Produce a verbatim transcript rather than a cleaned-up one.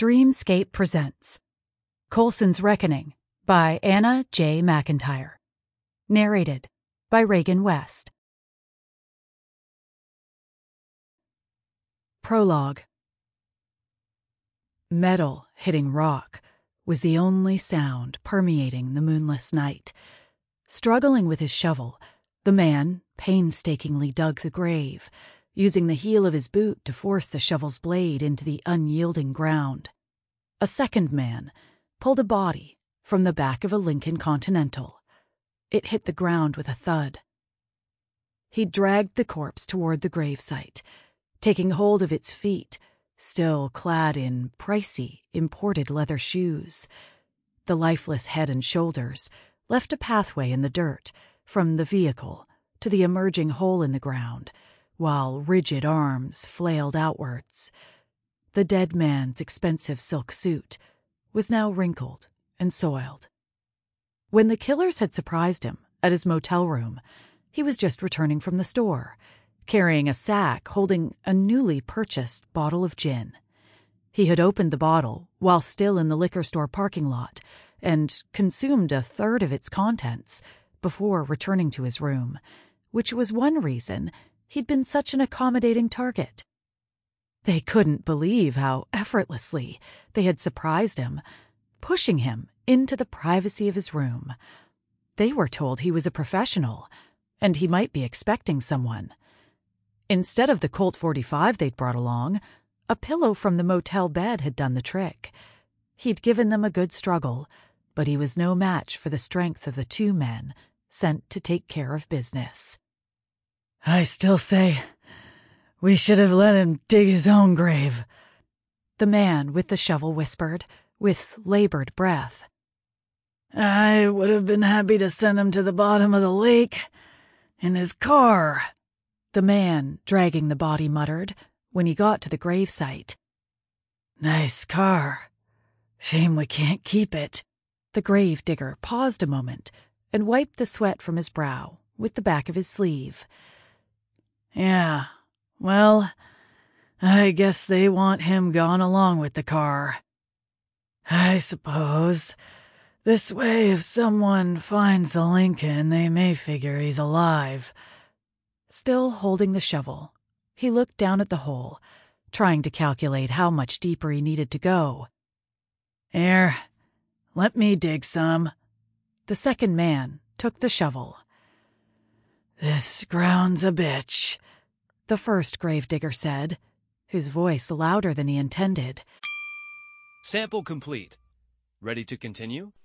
Dreamscape presents Coulson's Reckoning by Anna J. McIntyre. Narrated by Reagan West. Prologue. Metal hitting rock was the only sound permeating the moonless night. Struggling with his shovel, the man painstakingly dug the grave, using the heel of his boot to force the shovel's blade into the unyielding ground. A second man pulled a body from the back of a Lincoln Continental. It hit the ground with a thud. He dragged the corpse toward the gravesite, taking hold of its feet, still clad in pricey, imported leather shoes. The lifeless head and shoulders left a pathway in the dirt from the vehicle to the emerging hole in the ground, while rigid arms flailed outwards. The dead man's expensive silk suit was now wrinkled and soiled. When the killers had surprised him at his motel room, he was just returning from the store, carrying a sack holding a newly purchased bottle of gin. He had opened the bottle while still in the liquor store parking lot and consumed a third of its contents before returning to his room, which was one reason he'd been such an accommodating target. They couldn't believe how effortlessly they had surprised him, pushing him into the privacy of his room. They were told he was a professional, and he might be expecting someone. Instead of the Colt forty-five they'd brought along, a pillow from the motel bed had done the trick. He'd given them a good struggle, but he was no match for the strength of the two men sent to take care of business. "I still say we should have let him dig his own grave," the man with the shovel whispered, with labored breath. "I would have been happy to send him to the bottom of the lake in his car," the man dragging the body muttered when he got to the gravesite. "Nice car. Shame we can't keep it." The grave digger paused a moment and wiped the sweat from his brow with the back of his sleeve. "Yeah, well, I guess they want him gone along with the car. I suppose this way if someone finds the Lincoln, they may figure he's alive." Still holding the shovel, he looked down at the hole, trying to calculate how much deeper he needed to go. "Here, let me dig some." The second man took the shovel. "This ground's a bitch," the first gravedigger said, his voice louder than he intended. Sample complete. Ready to continue?